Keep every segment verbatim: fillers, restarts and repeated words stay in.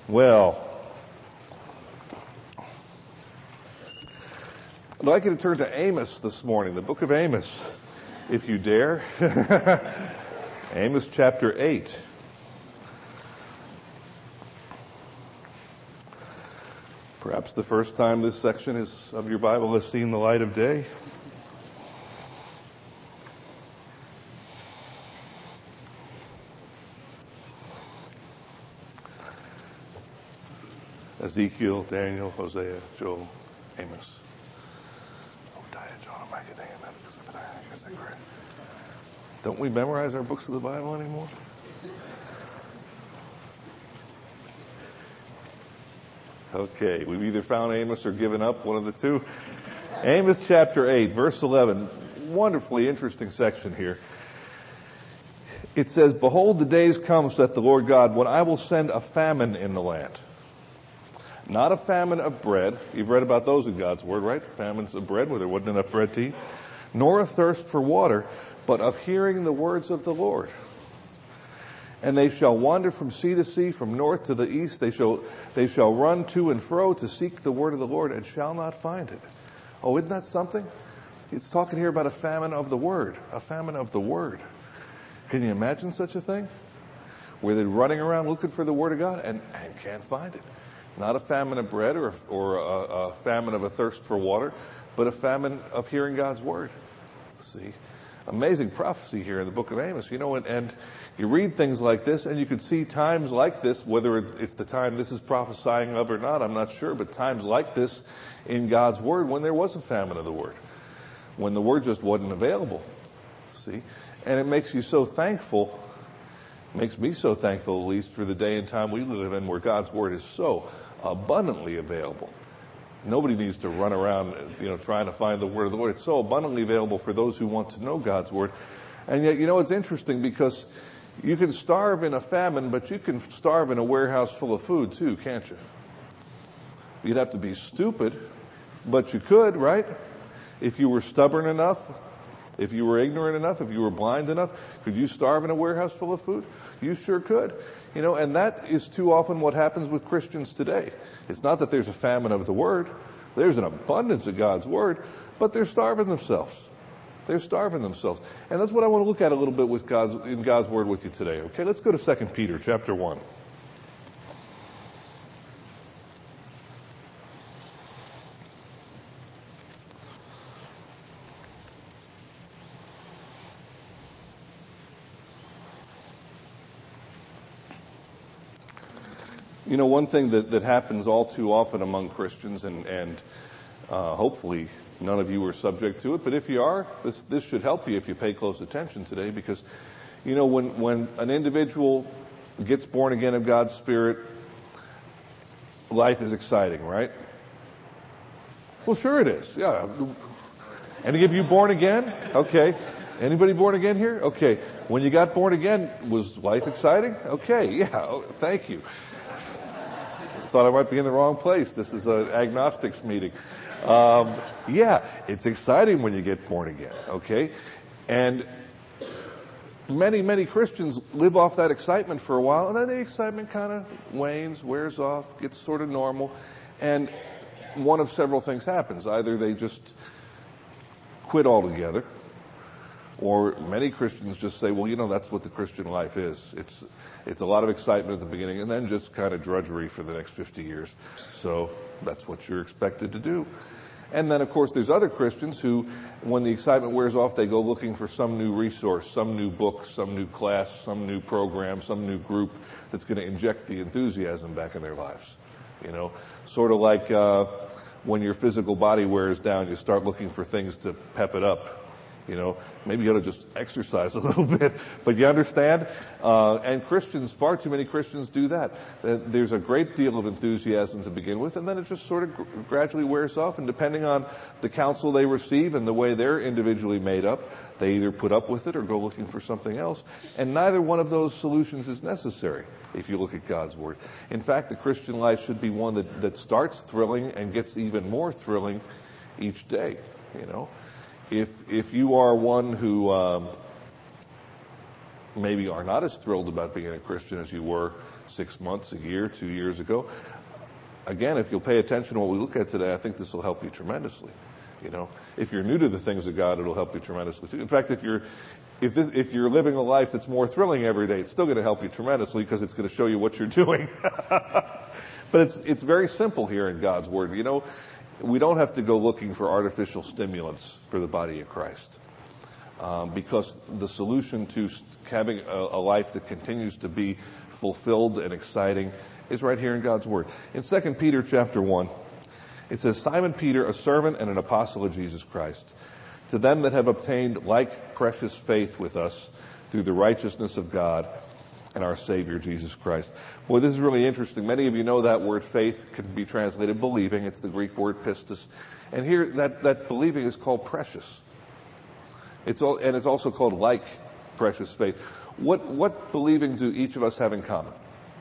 Well, I'd like you to turn to Amos this morning, the book of Amos, if you dare. Amos chapter eight. Perhaps the first time this section is of your Bible has seen the light of day. Ezekiel, Daniel, Hosea, Joel, Amos. Don't we memorize our books of the Bible anymore? Okay, we've either found Amos or given up, one of the two. Amos chapter eight, verse eleven. Wonderfully interesting section here. It says, "Behold, the days come, saith the Lord God, when I will send a famine in the land." Not a famine of bread. You've read about those in God's Word, right? Famines of bread, where there wasn't enough bread to eat. Nor a thirst for water, but of hearing the words of the Lord. And they shall wander from sea to sea, from north to the east. They shall, they shall run to and fro to seek the word of the Lord, and shall not find it. Oh, isn't that something? It's talking here about a famine of the word. A famine of the word. Can you imagine such a thing? Where they're running around looking for the word of God and, and can't find it. Not a famine of bread or, or a, a famine of a thirst for water, but a famine of hearing God's word. See? Amazing prophecy here in the book of Amos. You know, and, and you read things like this, and you could see times like this, whether it's the time this is prophesying of or not, I'm not sure, but times like this in God's word when there was a famine of the word. When the word just wasn't available. See? And it makes you so thankful, makes me so thankful at least for the day and time we live in where God's word is so abundantly available. Nobody needs to run around, you know, trying to find the word of the Lord. It's so abundantly available for those who want to know God's word. And yet, you know, it's interesting because you can starve in a famine, but you can starve in a warehouse full of food too, can't you? You'd have to be stupid, but you could, right? If you were stubborn enough, if you were ignorant enough, if you were blind enough, could you starve in a warehouse full of food? You sure could. You know, and that is too often what happens with Christians today. It's not that there's a famine of the word. There's an abundance of God's word, but they're starving themselves. They're starving themselves. And that's what I want to look at a little bit with God's, in God's word with you today. Okay, let's go to Second Peter chapter one. You know, one thing that, that happens all too often among Christians, and, and uh, hopefully none of you are subject to it, but if you are, this, this should help you if you pay close attention today, because, you know, when, when an individual gets born again of God's Spirit, life is exciting, right? Well, sure it is. Yeah. Any of you born again? Okay. Anybody born again here? Okay. When you got born again, was life exciting? Okay. Yeah. Oh, thank you. Thought I might be in the wrong place. This is an agnostics meeting. Um, yeah, it's exciting when you get born again, okay? And many, many Christians live off that excitement for a while, and then the excitement kind of wanes, wears off, gets sort of normal, and one of several things happens. Either they just quit altogether, or many Christians just say, well, you know, that's what the Christian life is. It's it's a lot of excitement at the beginning and then just kind of drudgery for the next fifty years. So that's what you're expected to do. And then, of course, there's other Christians who, when the excitement wears off, they go looking for some new resource, some new book, some new class, some new program, some new group that's going to inject the enthusiasm back in their lives. You know, sort of like uh, when your physical body wears down, you start looking for things to pep it up. You know, maybe you ought to just exercise a little bit, but you understand? Uh, and Christians, far too many Christians do that. Uh, there's a great deal of enthusiasm to begin with, and then it just sort of gr- gradually wears off, and depending on the counsel they receive and the way they're individually made up, they either put up with it or go looking for something else. And neither one of those solutions is necessary if you look at God's Word. In fact, the Christian life should be one that, that starts thrilling and gets even more thrilling each day, you know. If if you are one who um, maybe are not as thrilled about being a Christian as you were six months, a year, two years ago. Again, if you'll pay attention to what we look at today, I think this will help you tremendously. You know, if you're new to the things of God, it'll help you tremendously too. In fact, if you're if this if you're living a life that's more thrilling every day, it's still going to help you tremendously because it's going to show you what you're doing. But it's it's very simple here in God's Word. You know, we don't have to go looking for artificial stimulants for the body of Christ, um, because the solution to having a, a life that continues to be fulfilled and exciting is right here in God's Word. In Second Peter chapter one, it says, Simon Peter, a servant and an apostle of Jesus Christ, to them that have obtained like precious faith with us through the righteousness of God and our Savior Jesus Christ. Boy, this is really interesting. Many of you know that word faith can be translated believing. It's the Greek word pistis. And here, that, that believing is called precious. It's all, and it's also called like precious faith. What, what believing do each of us have in common?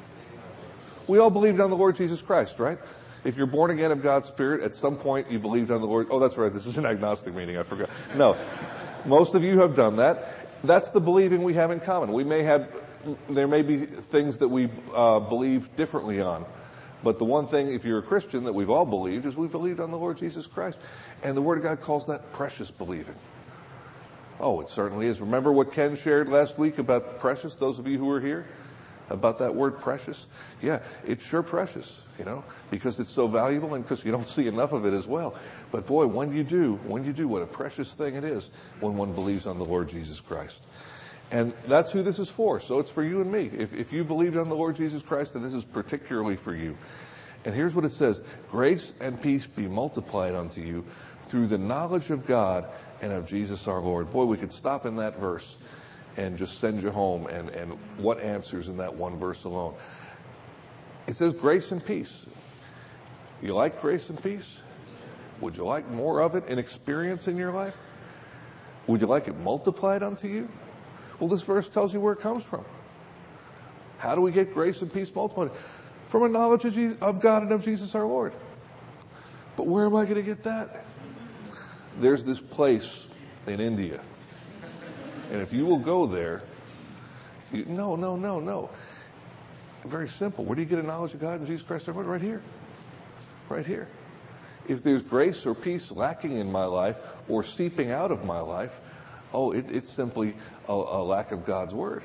We all believed on the Lord Jesus Christ, right? If you're born again of God's Spirit, at some point you believed on the Lord. Oh, that's right. This is an agnostic meeting. I forgot. No. Most of you have done that. That's the believing we have in common. We may have, there may be things that we uh, believe differently on. But the one thing, if you're a Christian, that we've all believed is we believed on the Lord Jesus Christ. And the Word of God calls that precious believing. Oh, it certainly is. Remember what Ken shared last week about precious, those of you who were here? About that word precious? Yeah, it's sure precious, you know, because it's so valuable and because you don't see enough of it as well. But boy, when you do, when you do, what a precious thing it is when one believes on the Lord Jesus Christ. And that's who this is for. So it's for you and me. If, if you believed on the Lord Jesus Christ, then this is particularly for you. And here's what it says. Grace and peace be multiplied unto you through the knowledge of God and of Jesus our Lord. Boy, we could stop in that verse and just send you home, and, and what answers in that one verse alone. It says grace and peace. You like grace and peace? Would you like more of it in experience in your life? Would you like it multiplied unto you? Well, this verse tells you where it comes from. How do we get grace and peace multiplied? From a knowledge of, Jesus, of God and of Jesus our Lord. But where am I going to get that? There's this place in India. And if you will go there, you, no, no, no, no. Very simple. Where do you get a knowledge of God and Jesus Christ? Right here. Right here. If there's grace or peace lacking in my life or seeping out of my life, oh, it, it's simply a, a lack of God's Word.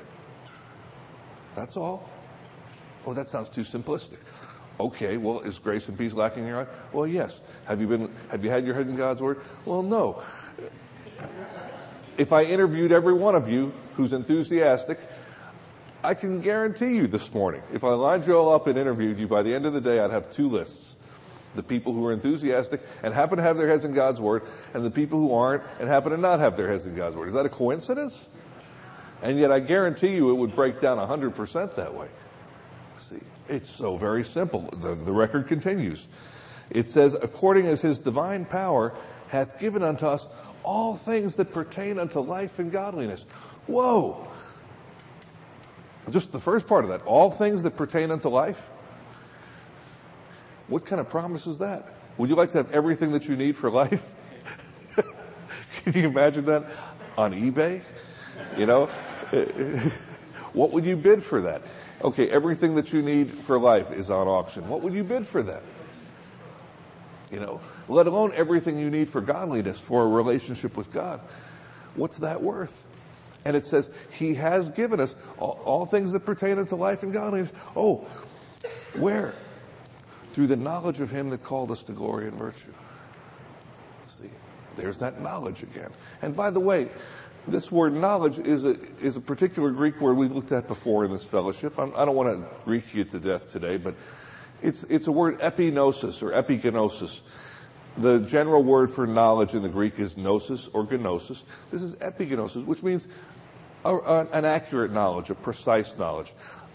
That's all. Oh, that sounds too simplistic. Okay, well, is grace and peace lacking in your life? Well, yes. Have you been? Have you had your head in God's Word? Well, no. If I interviewed every one of you who's enthusiastic, I can guarantee you this morning, if I lined you all up and interviewed you, by the end of the day, I'd have two lists. The people who are enthusiastic and happen to have their heads in God's Word, and the people who aren't and happen to not have their heads in God's Word. Is that a coincidence? And yet I guarantee you it would break down one hundred percent that way. See, it's so very simple. The, the record continues. It says, according as his divine power hath given unto us all things that pertain unto life and godliness. Whoa! Just the first part of that. All things that pertain unto life? What kind of promise is that? Would you like to have everything that you need for life? Can you imagine that on eBay? You know? What would you bid for that? Okay, everything that you need for life is on auction. What would you bid for that? You know, let alone everything you need for godliness, for a relationship with God. What's that worth? And it says, he has given us all, all things that pertain unto life and godliness. Oh, where? Through the knowledge of him that called us to glory and virtue. See, there's that knowledge again. And by the way, this word knowledge is a is a particular Greek word we've looked at before in this fellowship. I'm, I don't want to Greek you to death today, but it's it's a word epignosis or epigenosis. The general word for knowledge in the Greek is gnosis or gnosis. This is epigenosis, which means a, a, an accurate knowledge, a precise knowledge.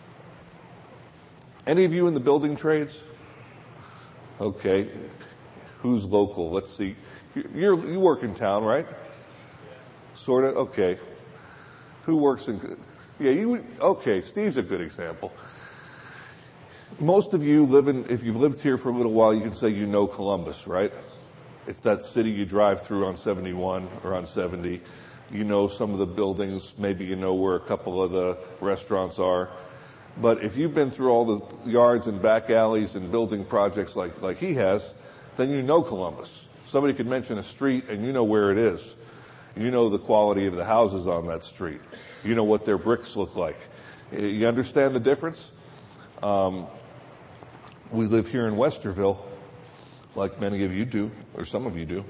Any of you in the building trades? Okay. Who's local? Let's see. You're, you work in town, right? Sort of? Okay. Who works in... Yeah, you... Okay, Steve's a good example. Most of you live in... If you've lived here for a little while, you can say you know Columbus, right? It's that city you drive through on seventy-one or on seventy. You know some of the buildings. Maybe you know where a couple of the restaurants are. But if you've been through all the yards and back alleys and building projects like, like he has, then you know Columbus. Somebody could mention a street and you know where it is. You know the quality of the houses on that street. You know what their bricks look like. You understand the difference? Um, we live here in Westerville, like many of you do, or some of you do.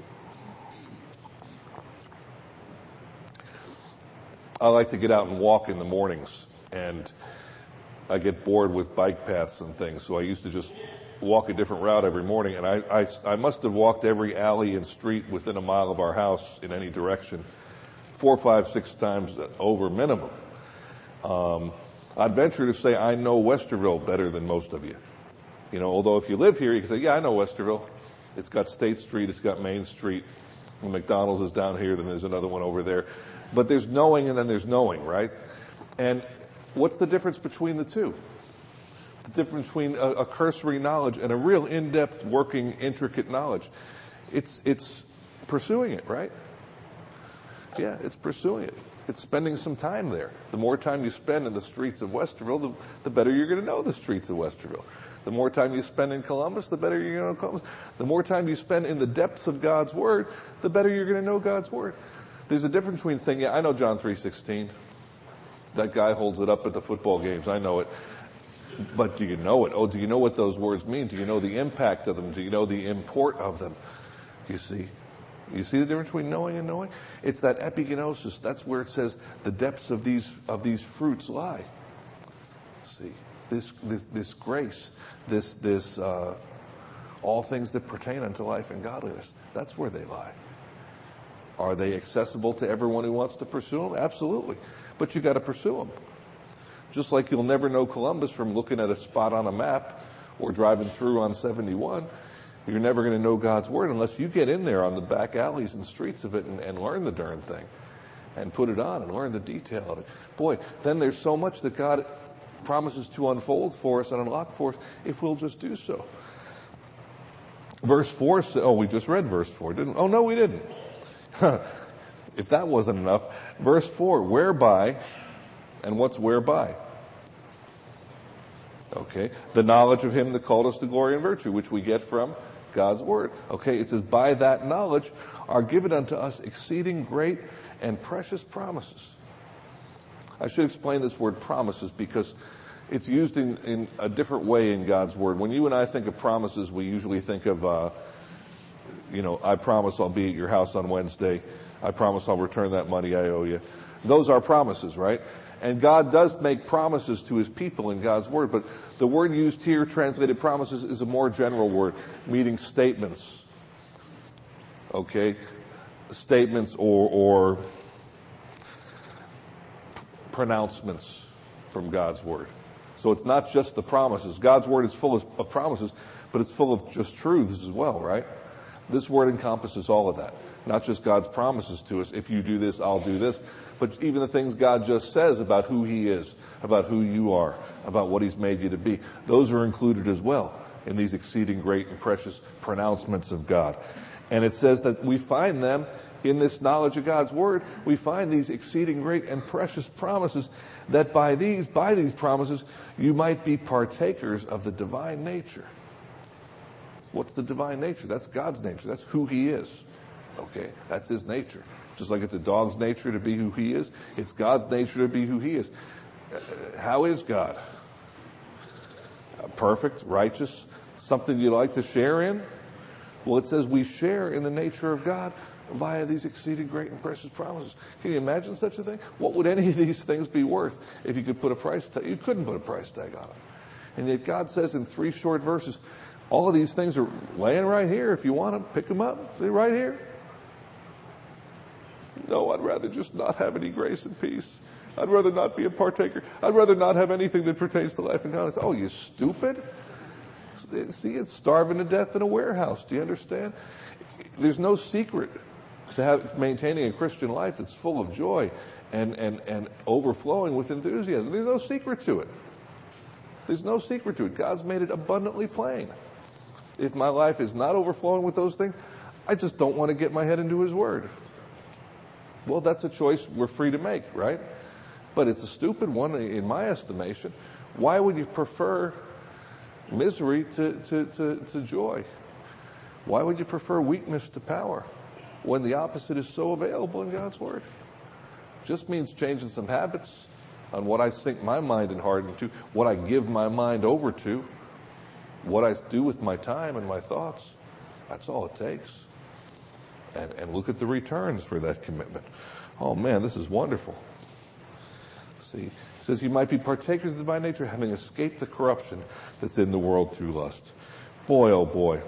I like to get out and walk in the mornings, and I get bored with bike paths and things, so I used to just walk a different route every morning, and I, I, I must have walked every alley and street within a mile of our house in any direction four, five, six times over minimum. Um, I'd venture to say I know Westerville better than most of you. You know, although if you live here, you can say, yeah, I know Westerville. It's got State Street, it's got Main Street. When McDonald's is down here, then there's another one over there. But there's knowing and then there's knowing, right? And what's the difference between the two? The difference between a, a cursory knowledge and a real in-depth, working, intricate knowledge. It's it's pursuing it, right? Yeah, it's pursuing it. It's spending some time there. The more time you spend in the streets of Westerville, the, the better you're going to know the streets of Westerville. The more time you spend in Columbus, the better you're going to know Columbus. The more time you spend in the depths of God's Word, the better you're going to know God's Word. There's a difference between saying, yeah, I know John three sixteen. That guy holds it up at the football games. I know it. But do you know it? Oh, do you know what those words mean? Do you know the impact of them? Do you know the import of them? You see? You see the difference between knowing and knowing? It's that epigenosis. That's where it says the depths of these of these fruits lie. See? This this this grace, this this uh, all things that pertain unto life and godliness. That's where they lie. Are they accessible to everyone who wants to pursue them? Absolutely. But you got to pursue them. Just like you'll never know Columbus from looking at a spot on a map or driving through on seventy-one. You're never going to know God's Word unless you get in there on the back alleys and streets of it and, and learn the darn thing and put it on and learn the detail of it. Boy, then there's so much that God promises to unfold for us and unlock for us if we'll just do so. Verse four, oh, we just read verse four, didn't we? Oh, no, we didn't. If that wasn't enough, verse four, whereby, and what's whereby? Okay, the knowledge of Him that called us to glory and virtue, which we get from God's Word. Okay, it says, by that knowledge are given unto us exceeding great and precious promises. I should explain this word promises because it's used in, in a different way in God's Word. When you and I think of promises, we usually think of, uh, you know, I promise I'll be at your house on Wednesday. I promise I'll return that money I owe you. Those are promises, right? And God does make promises to His people in God's Word, but the word used here, translated promises, is a more general word, meaning statements. Okay? Statements or, or pronouncements from God's Word. So it's not just the promises. God's Word is full of, of promises, but it's full of just truths as well, right? This Word encompasses all of that. Not just God's promises to us, if you do this, I'll do this, but even the things God just says about who He is, about who you are, about what He's made you to be. Those are included as well in these exceeding great and precious pronouncements of God. And it says that we find them in this knowledge of God's Word. We find these exceeding great and precious promises, that by these, by these promises, you might be partakers of the divine nature. What's the divine nature? That's God's nature. That's who He is. Okay? That's His nature. Just like it's a dog's nature to be who he is, it's God's nature to be who He is. Uh, how is God? Uh, perfect, righteous, something you like to share in? Well, it says we share in the nature of God via these exceeding great and precious promises. Can you imagine such a thing? What would any of these things be worth if you could put a price tag? You couldn't put a price tag on them. And yet God says in three short verses, all of these things are laying right here. If you want them, pick them up. They're right here. No, I'd rather just not have any grace and peace. I'd rather not be a partaker. I'd rather not have anything that pertains to life and godliness. Oh, you stupid? See, it's starving to death in a warehouse. Do you understand? There's no secret to have, maintaining a Christian life that's full of joy and, and, and overflowing with enthusiasm. There's no secret to it. There's no secret to it. God's made it abundantly plain. If my life is not overflowing with those things, I just don't want to get my head into His Word. Well, that's a choice we're free to make, right? But it's a stupid one in my estimation Why would you prefer misery to, to, to, to joy? Why would you prefer weakness to power when the opposite is so available in God's Word? Just means changing some habits on what I sink my mind and heart into, what I give my mind over to, what I do with my time and my thoughts. That's all it takes. And, and look at the returns for that commitment. Oh man, this is wonderful. See, it says you might be partakers of the divine nature, having escaped the corruption that's in the world through lust. Boy, oh boy.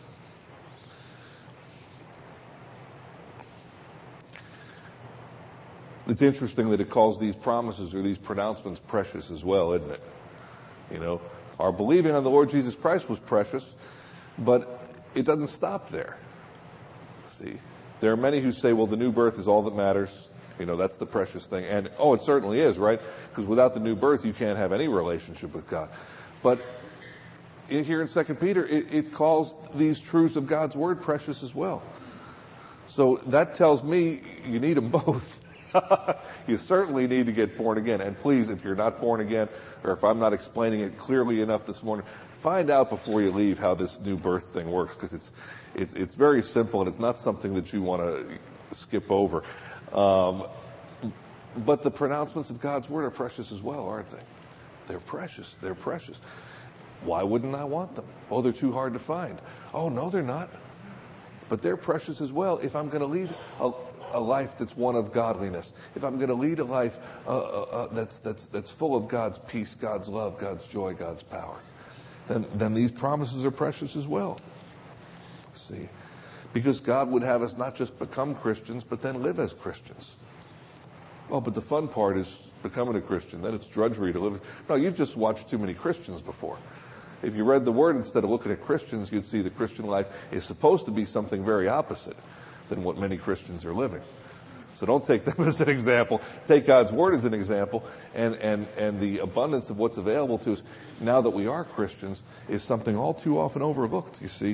It's interesting that it calls these promises or these pronouncements precious as well, isn't it? You know, our believing on the Lord Jesus Christ was precious, but it doesn't stop there. See, there are many who say, well, the new birth is all that matters. You know, that's the precious thing. And, oh, it certainly is, right? Because without the new birth, you can't have any relationship with God. But in, here in Second Peter, it, it calls these truths of God's Word precious as well. So that tells me you need them both. You certainly need to get born again. And please, if you're not born again, or if I'm not explaining it clearly enough this morning, find out before you leave how this new birth thing works, because it's, it's, it's very simple and it's not something that you want to skip over. Um, but the pronouncements of God's Word are precious as well, aren't they? They're precious. They're precious. Why wouldn't I want them? Oh, they're too hard to find. Oh, no, they're not. But they're precious as well if I'm going to lead a, a life that's one of godliness. If I'm going to lead a life uh, uh, uh, that's, that's, that's full of God's peace, God's love, God's joy, God's power, then, then these promises are precious as well. See? Because God would have us not just become Christians, but then live as Christians. Well, but the fun part is becoming a Christian. Then it's drudgery to live. No, you've just watched too many Christians before. If you read the Word instead of looking at Christians, you'd see the Christian life is supposed to be something very opposite than what many Christians are living. So don't take them as an example. Take God's Word as an example, and, and, and the abundance of what's available to us now that we are Christians is something all too often overlooked, you see.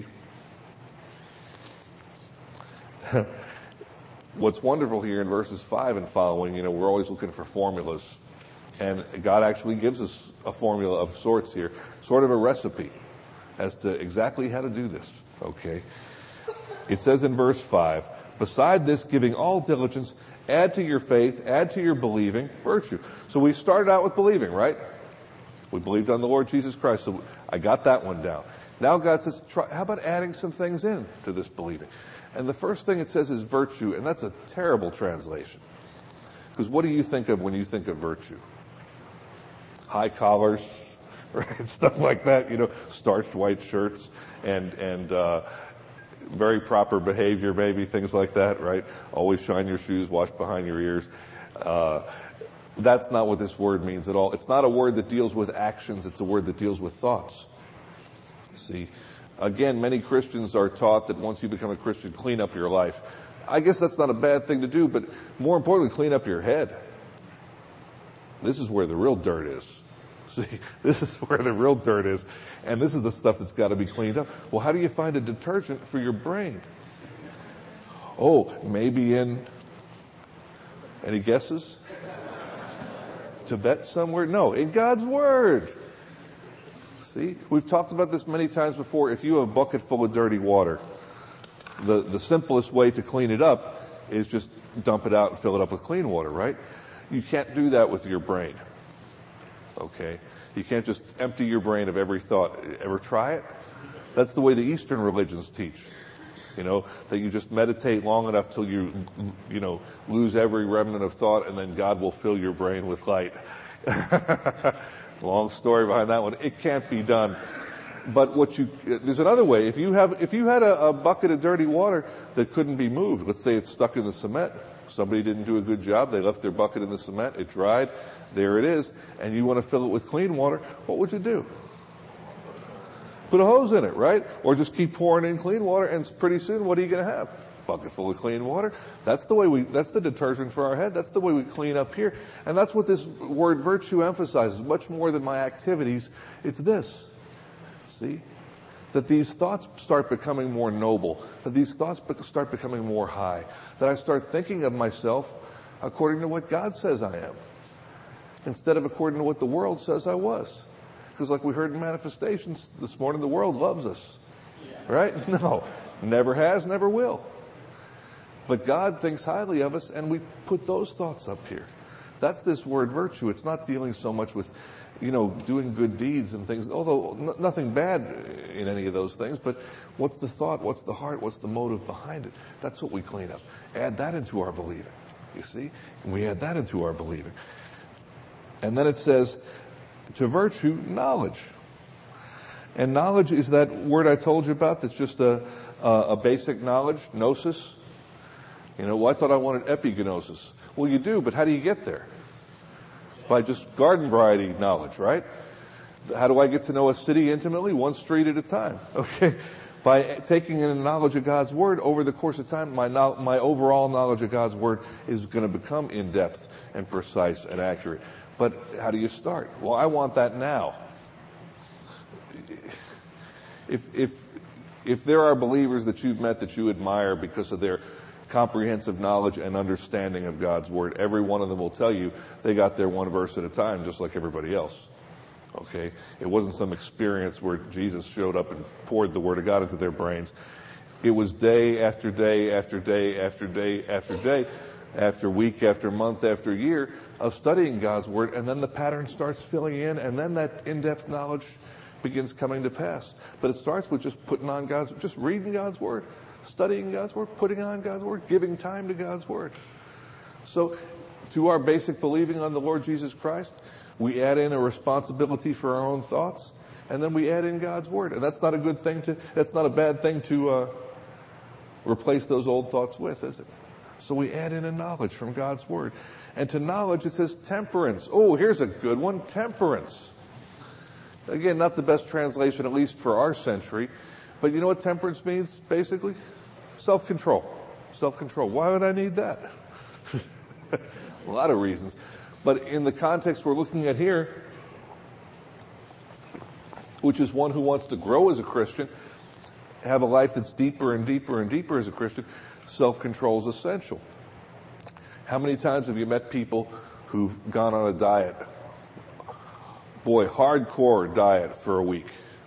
What's wonderful here in verses five and following, you know, we're always looking for formulas. And God actually gives us a formula of sorts here, sort of a recipe as to exactly how to do this, okay? It says in verse five, beside this, giving all diligence, add to your faith, add to your believing, virtue. So we started out with believing, right? We believed on the Lord Jesus Christ, so I got that one down. Now God says, try, how about adding some things in to this believing? And the first thing it says is virtue, and that's a terrible translation. Because what do you think of when you think of virtue? High collars, right? Stuff like that, you know, starched white shirts and, and, uh, very proper behavior, maybe, things like that, right? Always shine your shoes, wash behind your ears. Uh, that's not what this word means at all. It's not a word that deals with actions, it's a word that deals with thoughts. See, again, many Christians are taught that once you become a Christian, clean up your life. I guess that's not a bad thing to do, but more importantly, clean up your head. This is where the real dirt is. See, this is where the real dirt is. And this is the stuff that's got to be cleaned up. Well, how do you find a detergent for your brain? Oh, maybe in, any guesses? Tibet somewhere? No, in God's Word. See, we've talked about this many times before. If you have a bucket full of dirty water, the, the simplest way to clean it up is just dump it out and fill it up with clean water, right? You can't do that with your brain. Okay? You can't just empty your brain of every thought. Ever try it? That's the way the Eastern religions teach. You know, that you just meditate long enough till you, you know, lose every remnant of thought, and then God will fill your brain with light. Long story behind that one. It can't be done. But what you, there's another way. If you have, if you had a, a bucket of dirty water that couldn't be moved, let's say it's stuck in the cement. Somebody didn't do a good job. They left their bucket in the cement. It dried. There it is. And you want to fill it with clean water. What would you do? Put a hose in it, right? Or just keep pouring in clean water, and pretty soon, what are you going to have? Bucket full of clean water. That's the way we, that's the detergent for our head. That's the way we clean up here. And that's what this word virtue emphasizes. Much more than my activities, it's this. See? That these thoughts start becoming more noble. That these thoughts start becoming more high. That I start thinking of myself according to what God says I am. instead of according to what the world says I was. Because like we heard in Manifestations this morning, the world loves us. Right? No. Never has, never will. But God thinks highly of us, and we put those thoughts up here. That's this word virtue. It's not dealing so much with, you know, doing good deeds and things, although n- nothing bad in any of those things, but what's the thought, what's the heart, what's the motive behind it? That's what we clean up. Add that into our believing, you see? And we add that into our believing. And then it says, to virtue, knowledge. And knowledge is that word I told you about that's just a, a, a basic knowledge, gnosis. You know, well, I thought I wanted epignosis. Well, you do, but how do you get there? By just garden variety knowledge, right? How do I get to know a city intimately? One street at a time, okay? By taking in knowledge of God's Word over the course of time, my no, my overall knowledge of God's Word is going to become in-depth and precise and accurate. But how do you start? Well, I want that now. If, if, if there are believers that you've met that you admire because of their comprehensive knowledge and understanding of God's Word, every one of them will tell you they got there one verse at a time, just like everybody else. Okay? It wasn't some experience where Jesus showed up and poured the Word of God into their brains. It was day after day after day after day after day, after week after month after year of studying God's Word, and then the pattern starts filling in, and then that in-depth knowledge begins coming to pass. But it starts with just putting on God's, just reading God's Word, studying God's Word, putting on God's Word, giving time to God's Word. So to our basic believing on the Lord Jesus Christ, we add in a responsibility for our own thoughts, and then we add in God's Word. And that's not a good thing to, that's not a bad thing to uh, replace those old thoughts with, is it? So we add in a knowledge from God's Word. And to knowledge it says temperance. Oh, here's a good one, temperance. Again, not the best translation, at least for our century. But you know what temperance means, basically? Self-control. Self-control. Why would I need that? A lot of reasons. But in the context we're looking at here, which is one who wants to grow as a Christian, have a life that's deeper and deeper and deeper as a Christian, self-control is essential. How many times have you met people who've gone on a diet? Boy, hardcore diet for a week.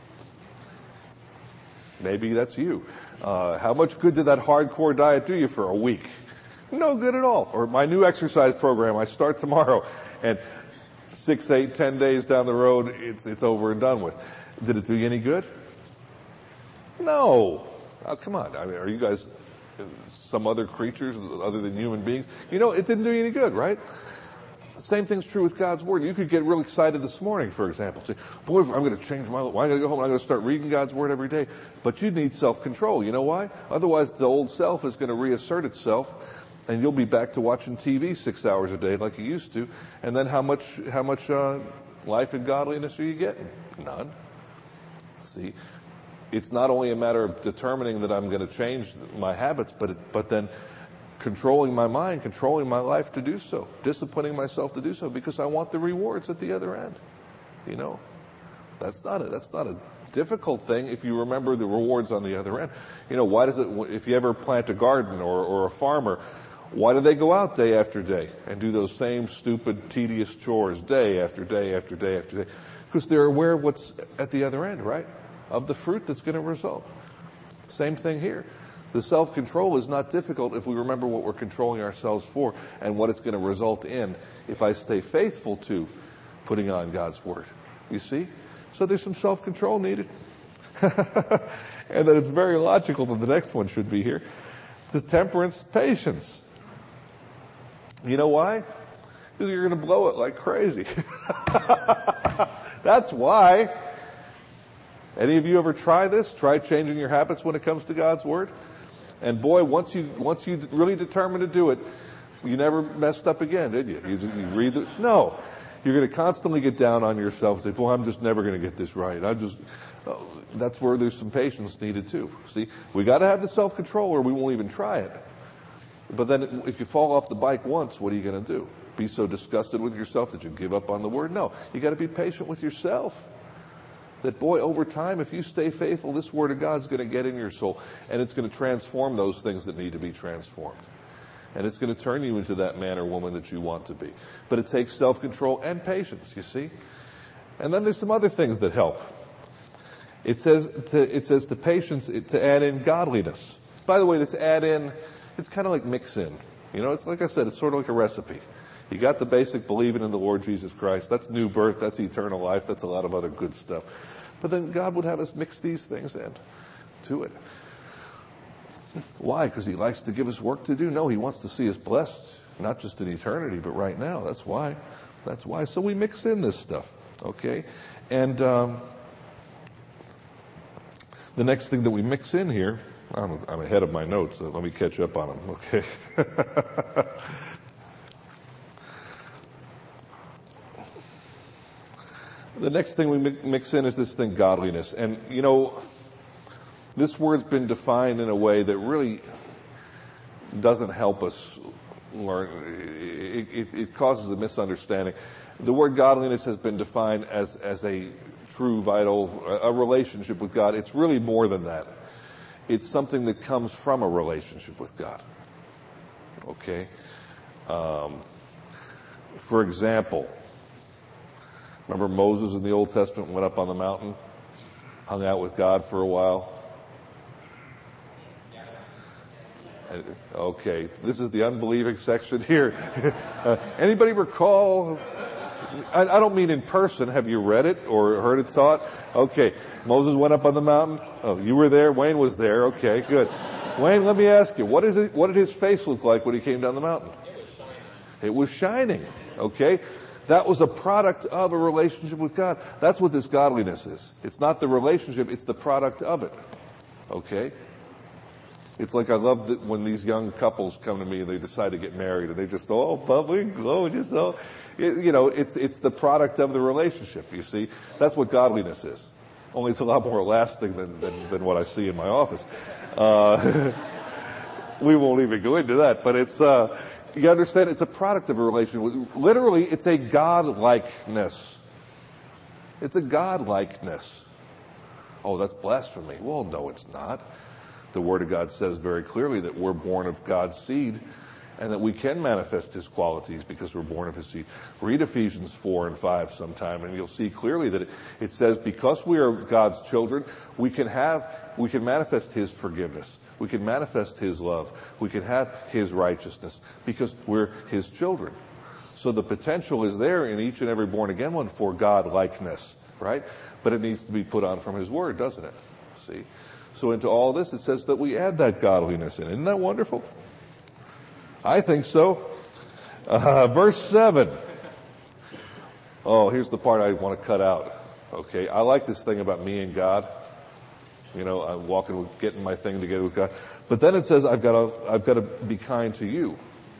Maybe that's you. Uh, how much good did that hardcore diet do you for a week? No good at all. Or my new exercise program, I start tomorrow, and six, eight, ten days down the road, it's, it's over and done with. Did it do you any good? No. Oh, come on. I mean, are you guys some other creatures other than human beings? You know, it didn't do you any good, right? The same thing's true with God's Word. You could get real excited this morning, for example. Say, boy, I'm going to change my life. Well, I'm going to go home and I'm going to start reading God's Word every day. But you need self-control. You know why? Otherwise, the old self is going to reassert itself, and you'll be back to watching T V six hours a day like you used to. And then how much how much uh, life and godliness are you getting? None. See, it's not only a matter of determining that I'm going to change my habits, but it, but then controlling my mind, controlling my life to do so, disciplining myself to do so, because I want the rewards at the other end. You know, that's not a, that's not a difficult thing if you remember the rewards on the other end. You know, why does it, if you ever plant a garden or, or a farmer, why do they go out day after day and do those same stupid, tedious chores day after day after day after day? Because they're aware of what's at the other end, right? Of the fruit that's going to result. Same thing here. The self-control is not difficult if we remember what we're controlling ourselves for and what it's going to result in if I stay faithful to putting on God's Word. You see? So there's some self-control needed. And then it's very logical that the next one should be here. To temperance, patience. You know why? Because you're going to blow it like crazy. That's why. Any of you ever try this? Try changing your habits when it comes to God's Word? And boy, once you once you really determine to do it, you never messed up again, did you? You, you read the, no. You're going to constantly get down on yourself and say, boy, I'm just never going to get this right. I just, oh, that's where there's some patience needed too. See, we got to have the self-control or we won't even try it. But then if you fall off the bike once, what are you going to do? Be so disgusted with yourself that you give up on the Word? No. You got to be patient with yourself. That, boy, over time, if you stay faithful, this Word of God's going to get in your soul, and it's going to transform those things that need to be transformed. And it's going to turn you into that man or woman that you want to be. But it takes self-control and patience, you see. And then there's some other things that help. It says to, it says to patience to add in godliness. By the way, this add in, it's kind of like mix in. You know, it's like I said, it's sort of like a recipe. You got the basic believing in the Lord Jesus Christ. That's new birth. That's eternal life. That's a lot of other good stuff. But then God would have us mix these things in to it. Why? Because he likes to give us work to do? No, he wants to see us blessed, not just in eternity, but right now. That's why. That's why. So we mix in this stuff, okay? And um, the next thing that we mix in here, I'm, I'm ahead of my notes, so let me catch up on them, okay? The next thing we mix in is this thing, godliness. And, you know, this word's been defined in a way that really doesn't help us learn. It, it, it causes a misunderstanding. The word godliness has been defined as, as a true, vital, a relationship with God. It's really more than that. It's something that comes from a relationship with God. Okay? Um, for example, remember Moses in the Old Testament went up on the mountain, hung out with God for a while? Okay, this is the unbelieving section here. uh, anybody recall? I, I don't mean in person. Have you read it or heard it taught? Okay, Moses went up on the mountain. Oh, you were there. Wayne was there. Okay, good. Wayne, let me ask you, what is it? What did his face look like when he came down the mountain? It was shining. Okay, that was a product of a relationship with God. That's what this godliness is. It's not the relationship; it's the product of it. Okay. It's like I love that when these young couples come to me and they decide to get married and they just oh bubbly, gorgeous, oh, you know, it's it's the product of the relationship. You see, that's what godliness is. Only it's a lot more lasting than than, than what I see in my office. Uh, we won't even go into that, but it's uh, you understand? It's a product of a relationship. Literally, it's a godlikeness. It's a godlikeness. Oh, that's blasphemy. Well, no, it's not. The Word of God says very clearly that we're born of God's seed and that we can manifest His qualities because we're born of His seed. Read Ephesians four and five sometime and you'll see clearly that it, it says because we are God's children, we can have, we can manifest His forgiveness. We can manifest His love. We can have His righteousness because we're His children. So the potential is there in each and every born again one for God-likeness, right? But it needs to be put on from His Word, doesn't it? See? So into all this, it says that we add that godliness in. Isn't that wonderful? I think so. Uh, verse seven. Oh, here's the part I want to cut out. Okay, I like this thing about me and God. You know, I'm walking, with, getting my thing together with God. But then it says I've got to, I've got to be kind to you.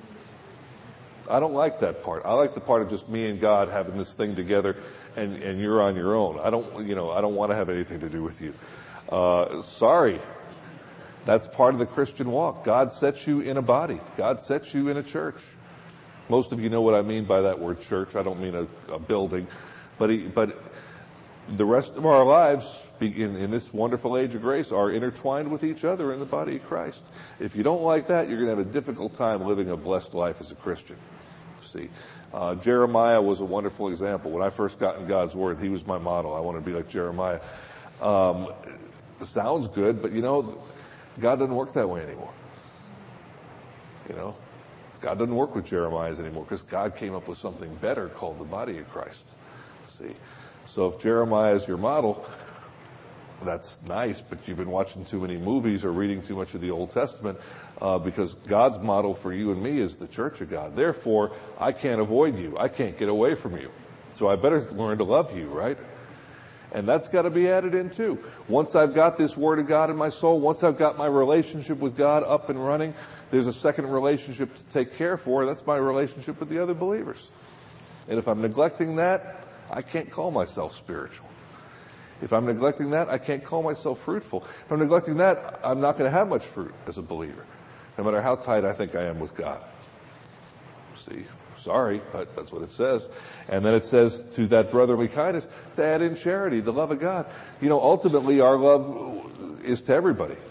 I don't like that part. I like the part of just me and God having this thing together, and and you're on your own. I don't, you know, I don't want to have anything to do with you. Uh, sorry. That's part of the Christian walk. God sets you in a body. God sets you in a church. Most of you know what I mean by that word church. I don't mean a, a building. But, he, but the rest of our lives in, in this wonderful age of grace are intertwined with each other in the body of Christ. If you don't like that, you're going to have a difficult time living a blessed life as a Christian. See, uh, Jeremiah was a wonderful example. When I first got in God's Word, he was my model. I wanted to be like Jeremiah. Um, Sounds good, but you know, God doesn't work that way anymore. You know, God doesn't work with Jeremiah's anymore because God came up with something better called the body of Christ. See, so if Jeremiah is your model, that's nice, but you've been watching too many movies or reading too much of the Old Testament uh, because God's model for you and me is the church of God. Therefore, I can't avoid you. I can't get away from you. So I better learn to love you, right? And that's got to be added in too. Once I've got this Word of God in my soul, once I've got my relationship with God up and running, there's a second relationship to take care for. That's my relationship with the other believers. And if I'm neglecting that, I can't call myself spiritual. If I'm neglecting that, I can't call myself fruitful. If I'm neglecting that, I'm not going to have much fruit as a believer, no matter how tight I think I am with God. See? Sorry, but that's what it says. And then it says to that brotherly kindness to add in charity, the love of God. You know, ultimately our love is to everybody.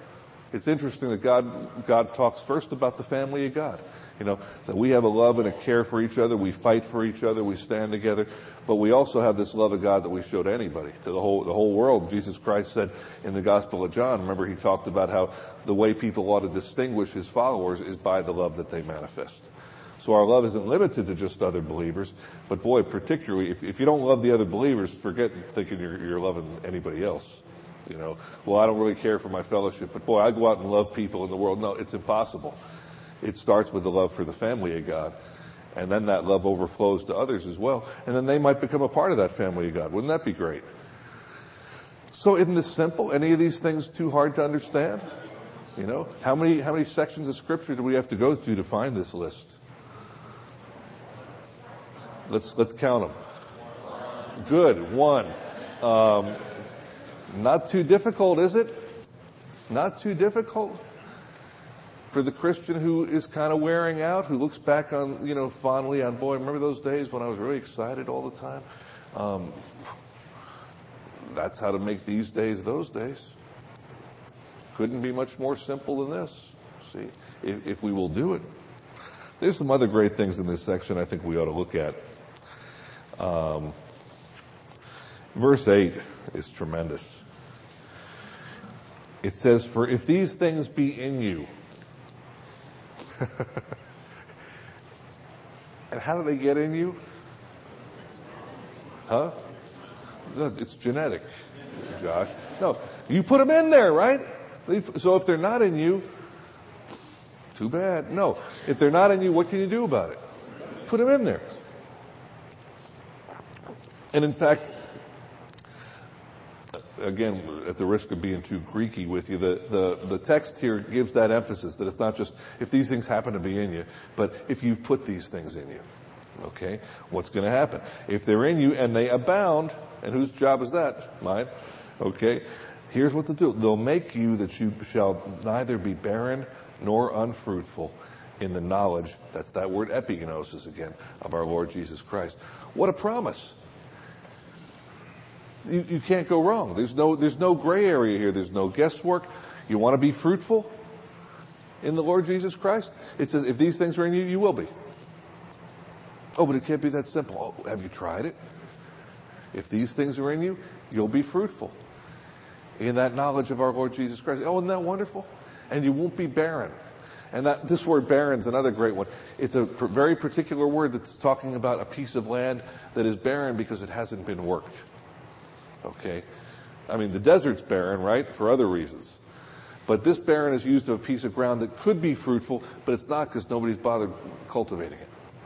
It's interesting that God, God talks first about the family of God. You know, that we have a love and a care for each other. We fight for each other. We stand together. But we also have this love of God that we show to anybody, to the whole, the whole world. Jesus Christ said in the Gospel of John, remember he talked about how the way people ought to distinguish his followers is by the love that they manifest. So our love isn't limited to just other believers. But boy, particularly, if, if you don't love the other believers, forget thinking you're, you're loving anybody else. You know, well, I don't really care for my fellowship, but boy, I go out and love people in the world. No, it's impossible. It starts with the love for the family of God. And then that love overflows to others as well. And then they might become a part of that family of God. Wouldn't that be great? So isn't this simple? Any of these things too hard to understand? You know, how many, how many sections of scripture do we have to go through to find this list? Let's, let's count them. Good. One. Um, not too difficult, is it? Not too difficult? For the Christian who is kind of wearing out, who looks back on, you know, fondly on, boy, remember those days when I was really excited all the time? Um, that's how to make these days those days. Couldn't be much more simple than this. See, if, if we will do it. There's some other great things in this section I think we ought to look at. Um, verse eight is tremendous. It says, for if these things be in you, and how do they get in you? Huh? It's genetic, Josh. No, you put them in there, right? So if they're not in you, too bad. No, if they're not in you, what can you do about it? Put them in there. And in fact, again, at the risk of being too Greeky with you, the, the, the text here gives that emphasis that it's not just if these things happen to be in you, but if you've put these things in you. Okay? What's going to happen? If they're in you and they abound, and whose job is that? Mine. Okay? Here's what to do. They'll make you that you shall neither be barren nor unfruitful in the knowledge, that's that word epigenosis again, of our Lord Jesus Christ. What a promise. You, you can't go wrong. There's no, there's no gray area here. There's no guesswork. You want to be fruitful in the Lord Jesus Christ? It says, if these things are in you, you will be. Oh, but it can't be that simple. Oh, have you tried it? If these things are in you, you'll be fruitful in that knowledge of our Lord Jesus Christ. Oh, isn't that wonderful? And you won't be barren. And that, this word barren is another great one. It's a pr- very particular word that's talking about a piece of land that is barren because it hasn't been worked. Okay? I mean, the desert's barren, right? For other reasons. But this barren is used of a piece of ground that could be fruitful, but it's not because nobody's bothered cultivating it.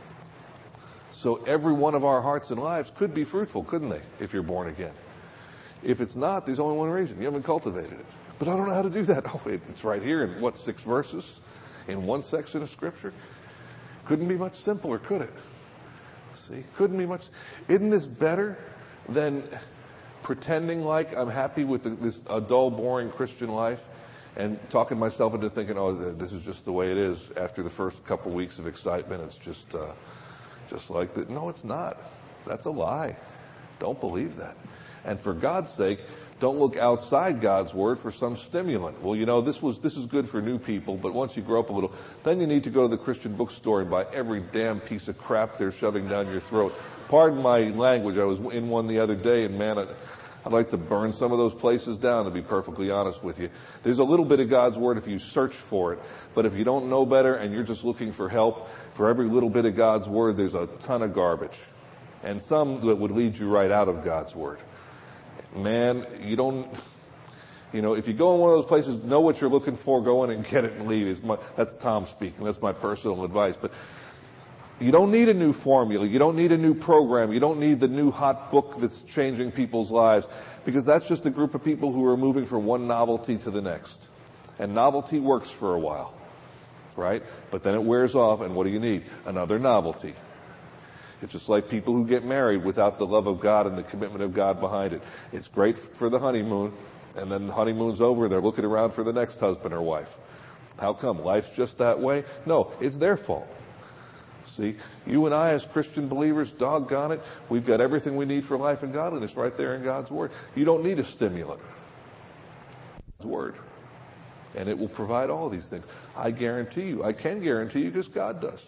So every one of our hearts and lives could be fruitful, couldn't they, if you're born again? If it's not, there's only one reason. You haven't cultivated it. But I don't know how to do that. Oh, it's right here in, what, six verses? In one section of Scripture? Couldn't be much simpler, could it? See? Couldn't be much... Isn't this better than pretending like I'm happy with the, this a dull, boring Christian life and talking myself into thinking, oh, this is just the way it is after the first couple weeks of excitement. It's just, uh, just like that. No, it's not. That's a lie. Don't believe that. And for God's sake, don't look outside God's Word for some stimulant. Well, you know, this was this is good for new people, but once you grow up a little, then you need to go to the Christian bookstore and buy every damn piece of crap they're shoving down your throat. Pardon my language. I was in one the other day, and man, I'd like to burn some of those places down, to be perfectly honest with you. There's a little bit of God's Word if you search for it, but if you don't know better and you're just looking for help, for every little bit of God's Word, there's a ton of garbage. And some that would lead you right out of God's Word. Man, you don't, you know, if you go in one of those places, know what you're looking for, go in and get it and leave. It's my, that's Tom speaking. That's my personal advice. But you don't need a new formula. You don't need a new program. You don't need the new hot book that's changing people's lives, because that's just a group of people who are moving from one novelty to the next. And novelty works for a while, right? But then it wears off, and what do you need? Another novelty. It's just like people who get married without the love of God and the commitment of God behind it. It's great for the honeymoon, and then the honeymoon's over, they're looking around for the next husband or wife. How come? Life's just that way? No, it's their fault. See, you and I as Christian believers, doggone it, we've got everything we need for life and godliness right there in God's Word. You don't need a stimulant. God's Word. And it will provide all these things. I guarantee you, I can guarantee you because God does.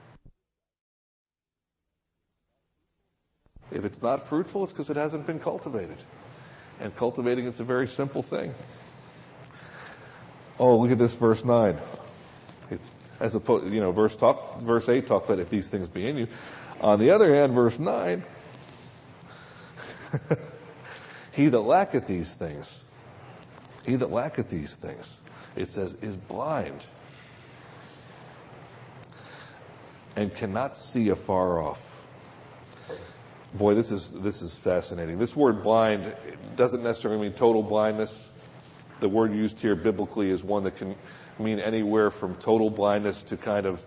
If it's not fruitful, it's because it hasn't been cultivated. And cultivating it's a very simple thing. Oh, look at this verse nine. It, as opposed, you know, verse talk, verse eight talks about if these things be in you. On the other hand, verse nine, he that lacketh these things, he that lacketh these things, it says, is blind and cannot see afar off. Boy, this is this is fascinating. This word blind doesn't necessarily mean total blindness. The word used here biblically is one that can mean anywhere from total blindness to kind of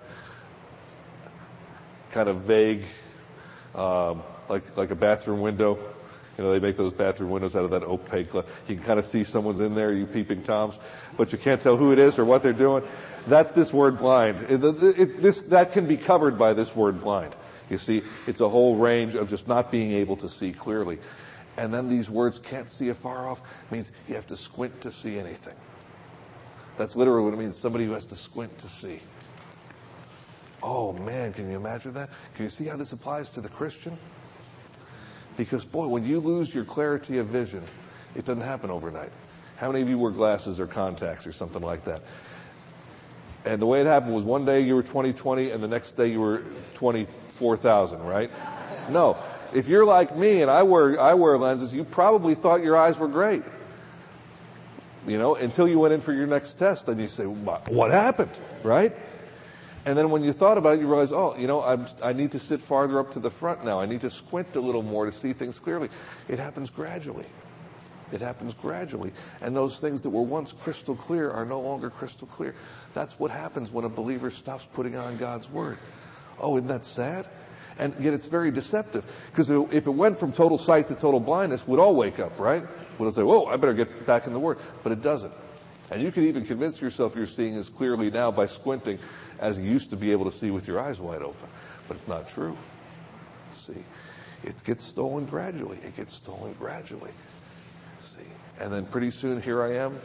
kind of vague, um, like like a bathroom window. You know, they make those bathroom windows out of that opaque glass. You can kind of see someone's in there, you peeping Toms, but you can't tell who it is or what they're doing. That's this word blind. It, it, this, that can be covered by this word blind. You see, it's a whole range of just not being able to see clearly. And then these words, can't see afar off, means you have to squint to see anything. That's literally what it means, somebody who has to squint to see. Oh man, can you imagine that? Can you see how this applies to the Christian? Because, boy, when you lose your clarity of vision, it doesn't happen overnight. How many of you wear glasses or contacts or something like that? And the way it happened was one day you were twenty twenty and the next day you were twenty-four thousand, right? No. If you're like me and I wear I wear lenses, you probably thought your eyes were great. You know, until you went in for your next test, and you say, what happened, right? And then when you thought about it, you realize, oh, you know, I'm, I need to sit farther up to the front now. I need to squint a little more to see things clearly. It happens gradually. It happens gradually. And those things that were once crystal clear are no longer crystal clear. That's what happens when a believer stops putting on God's Word. Oh, isn't that sad? And yet it's very deceptive. Because if it went from total sight to total blindness, we'd all wake up, right? We'd say, whoa, I better get back in the Word. But it doesn't. And you can even convince yourself you're seeing as clearly now by squinting as you used to be able to see with your eyes wide open. But it's not true. See, it gets stolen gradually. It gets stolen gradually. See, and then pretty soon here I am.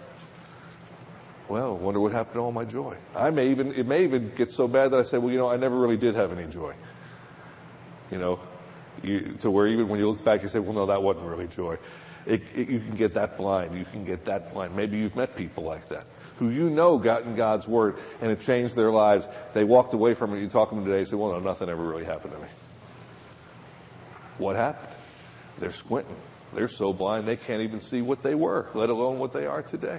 Well, wonder what happened to all my joy. I may even, it may even get so bad that I say, well, you know, I never really did have any joy. You know, you, to where even when you look back, you say, well, no, that wasn't really joy. It, it, you can get that blind. You can get that blind. Maybe you've met people like that who you know got in God's Word and it changed their lives. They walked away from it. You talk to them today and say, well, no, nothing ever really happened to me. What happened? They're squinting. They're so blind they can't even see what they were, let alone what they are today.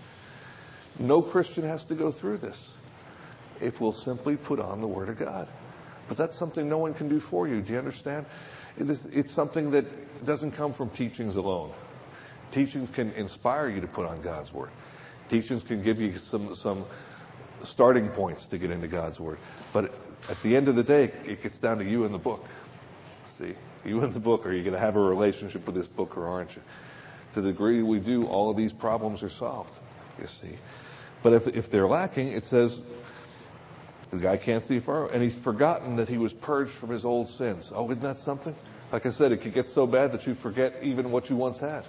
No Christian has to go through this if we'll simply put on the Word of God. But that's something no one can do for you. Do you understand? It's something that doesn't come from teachings alone. Teachings can inspire you to put on God's Word. Teachings can give you some some starting points to get into God's Word. But at the end of the day, it gets down to you and the book. See, you and the book. Are you going to have a relationship with this book or aren't you? To the degree we do, all of these problems are solved, you see. But if if they're lacking, it says, the guy can't see far, and he's forgotten that he was purged from his old sins. Oh, isn't that something? Like I said, it could get so bad that you forget even what you once had.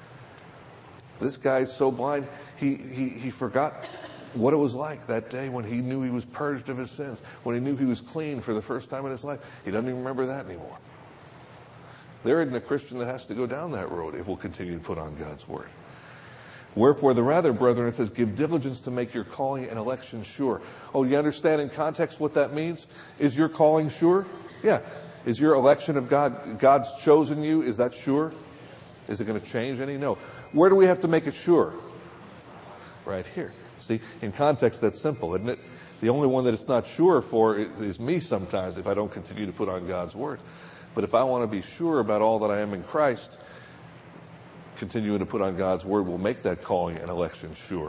This guy's so blind, he, he, he forgot what it was like that day when he knew he was purged of his sins, when he knew he was clean for the first time in his life. He doesn't even remember that anymore. There isn't a Christian that has to go down that road if we'll continue to put on God's Word. Wherefore, the rather, brethren, it says, give diligence to make your calling and election sure. Oh, you understand in context what that means? Is your calling sure? Yeah. Is your election of God, God's chosen you, is that sure? Is it going to change any? No. Where do we have to make it sure? Right here. See, in context, that's simple, isn't it? The only one that it's not sure for is, is me sometimes if I don't continue to put on God's Word. But if I want to be sure about all that I am in Christ, continuing to put on God's Word will make that calling and election sure.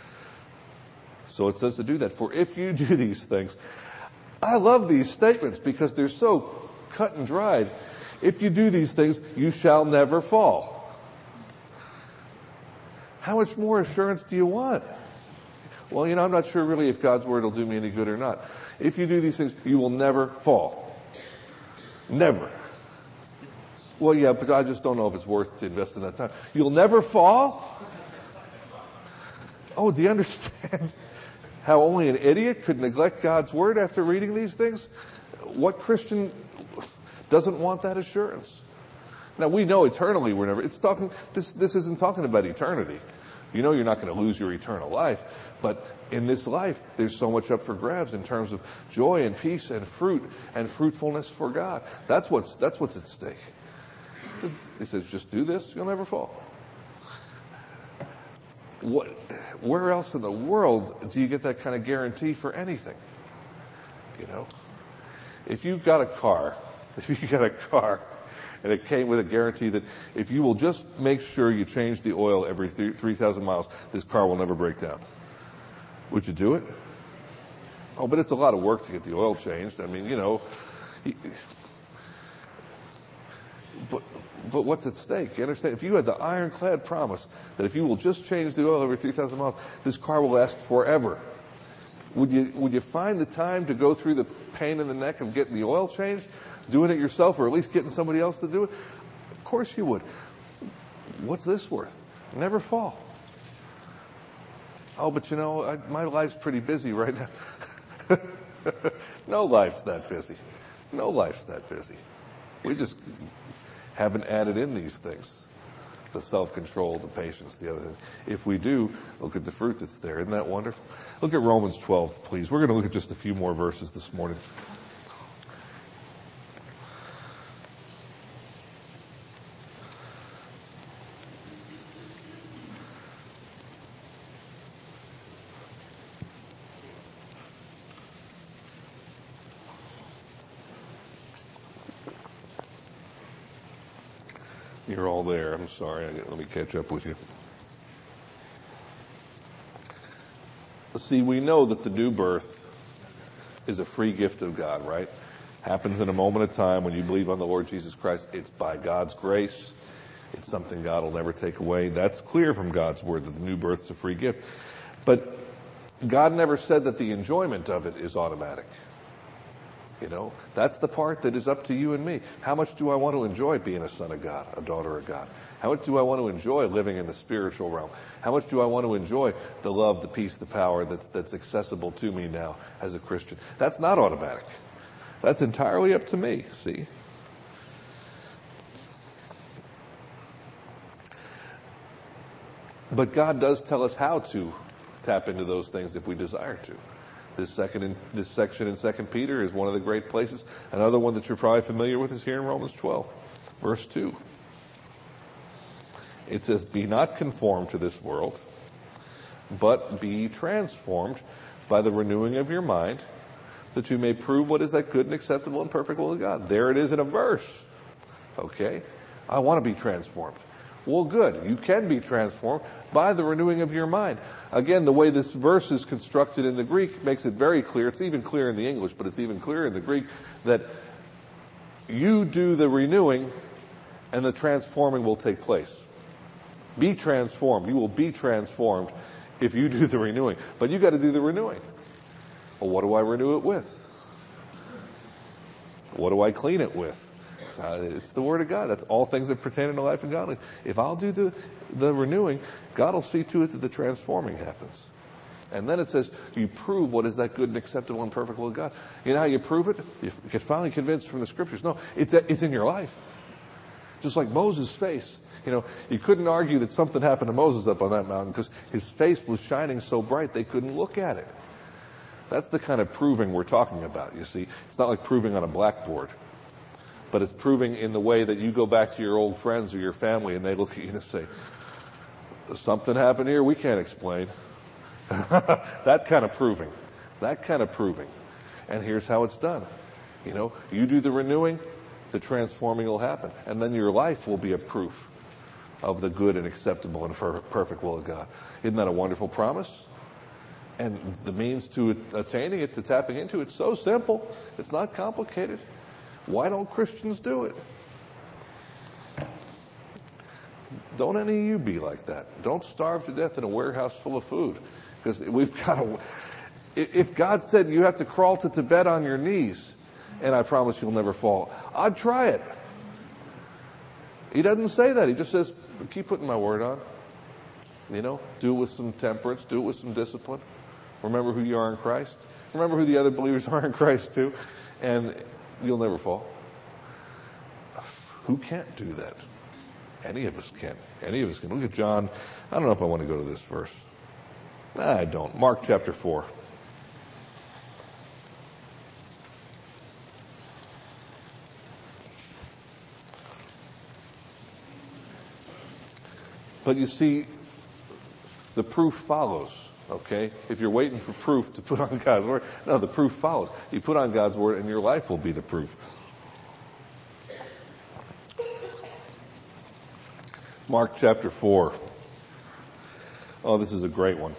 So it says to do that. For if you do these things, I love these statements because they're so cut and dried. If you do these things, you shall never fall. How much more assurance do you want? Well, you know, I'm not sure really if God's Word will do me any good or not. If you do these things, you will never fall. Never. Well, yeah, but I just don't know if it's worth to invest in that time. You'll never fall? Oh, do you understand how only an idiot could neglect God's word after reading these things? What Christian doesn't want that assurance? Now, we know eternally we're never, it's talking, this, this isn't talking about eternity. You know you're not going to lose your eternal life, but in this life, there's so much up for grabs in terms of joy and peace and fruit and fruitfulness for God. That's what's, that's what's at stake. He says, just do this, you'll never fall. What, where else in the world do you get that kind of guarantee for anything? You know, if you got a car, if you got a car, and it came with a guarantee that if you will just make sure you change the oil every three thousand miles, this car will never break down. Would you do it? Oh, but it's a lot of work to get the oil changed. I mean, you know, but, but what's at stake? You understand? If you had the ironclad promise that if you will just change the oil every three thousand miles, this car will last forever. Would you, would you find the time to go through the pain in the neck of getting the oil changed? Doing it yourself, or at least getting somebody else to do it? Of course you would. What's this worth? Never fall. Oh, but you know, I, my life's pretty busy right now. No life's that busy. No life's that busy. We just haven't added in these things. The self-control, the patience, the other thing. If we do, look at the fruit that's there. Isn't that wonderful? Look at Romans twelve, please. We're going to look at just a few more verses this morning. You're all there. I'm sorry. Let me catch up with you. See, we know that the new birth is a free gift of God, right? Happens in a moment of time when you believe on the Lord Jesus Christ. It's by God's grace. It's something God will never take away. That's clear from God's word that the new birth is a free gift. But God never said that the enjoyment of it is automatic. You know, that's the part that is up to you and me. How much do I want to enjoy being a son of God, a daughter of God? How much do I want to enjoy living in the spiritual realm? How much do I want to enjoy the love, the peace, the power that's that's accessible to me now as a Christian? That's not automatic. That's entirely up to me, see? But God does tell us how to tap into those things if we desire to. This second in, this section in Second Peter is one of the great places. Another one that you're probably familiar with is here in Romans twelve, verse two. It says, "Be not conformed to this world, but be transformed by the renewing of your mind, that you may prove what is that good and acceptable and perfect will of God." There it is in a verse. Okay? I want to be transformed. Well, good. You can be transformed by the renewing of your mind. Again, the way this verse is constructed in the Greek makes it very clear. It's even clear in the English, but it's even clearer in the Greek that you do the renewing and the transforming will take place. Be transformed. You will be transformed if you do the renewing. But you got to do the renewing. Well, what do I renew it with? What do I clean it with? It's the Word of God. That's all things that pertain to life and godliness. If I'll do the, the renewing, God will see to it that the transforming happens. And then it says, you prove what is that good and acceptable and perfect will of God. You know how you prove it? You get finally convinced from the Scriptures. No, it's it's in your life. Just like Moses' face. You know, you couldn't argue that something happened to Moses up on that mountain because his face was shining so bright they couldn't look at it. That's the kind of proving we're talking about, you see. It's not like proving on a blackboard. But it's proving in the way that you go back to your old friends or your family and they look at you and say, something happened here we can't explain. That kind of proving. That kind of proving. And here's how it's done. You know, you do the renewing, the transforming will happen. And then your life will be a proof of the good and acceptable and perfect will of God. Isn't that a wonderful promise? And the means to attaining it, to tapping into it, so simple. It's not complicated. Why don't Christians do it? Don't any of you be like that. Don't starve to death in a warehouse full of food. Because we've got to, if God said you have to crawl to Tibet on your knees, and I promise you'll never fall, I'd try it. He doesn't say that. He just says, keep putting my word on. You know, do it with some temperance, do it with some discipline. Remember who you are in Christ. Remember who the other believers are in Christ too. And you'll never fall. Who can't do that? Any of us can. Any of us can. Look at John. I don't know if I want to go to this verse. Nah, I don't. Mark chapter four. But you see, the proof follows, okay? If you're waiting for proof to put on God's word, no, the proof follows. You put on God's word and your life will be the proof. Mark chapter four. Oh, this is a great one.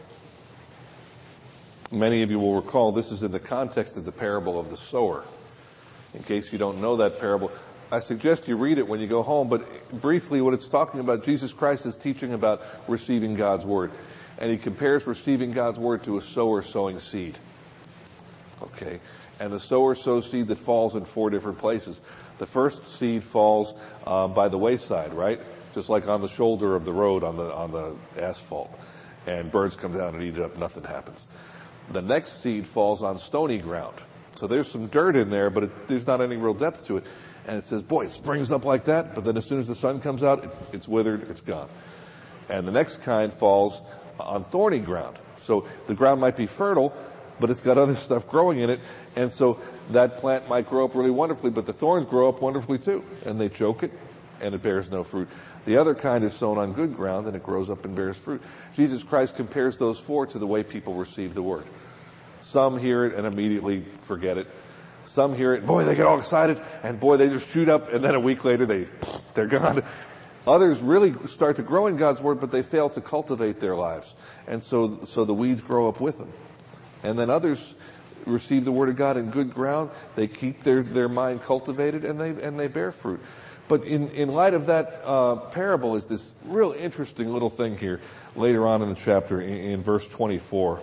Many of you will recall this is in the context of the parable of the sower. In case you don't know that parable, I suggest you read it when you go home, but briefly what it's talking about, Jesus Christ is teaching about receiving God's word. And he compares receiving God's word to a sower sowing seed. Okay? And the sower sows seed that falls in four different places. The first seed falls uh, by the wayside, right? Just like on the shoulder of the road on the on the asphalt. And birds come down and eat it up, nothing happens. The next seed falls on stony ground. So there's some dirt in there, but it, there's not any real depth to it. And it says, boy, it springs up like that, but then as soon as the sun comes out, it, it's withered, it's gone. And the next kind falls on thorny ground. So the ground might be fertile, but it's got other stuff growing in it. And so that plant might grow up really wonderfully, but the thorns grow up wonderfully too. And they choke it, and it bears no fruit. The other kind is sown on good ground, and it grows up and bears fruit. Jesus Christ compares those four to the way people receive the word. Some hear it and immediately forget it. Some hear it, boy, they get all excited, and boy, they just shoot up, and then a week later, they, they're gone. Others really start to grow in God's word, but they fail to cultivate their lives. And so, so the weeds grow up with them. And then others receive the word of God in good ground. They keep their, their mind cultivated, and they, and they bear fruit. But in, in light of that uh, parable is this real interesting little thing here later on in the chapter in, in verse twenty-four.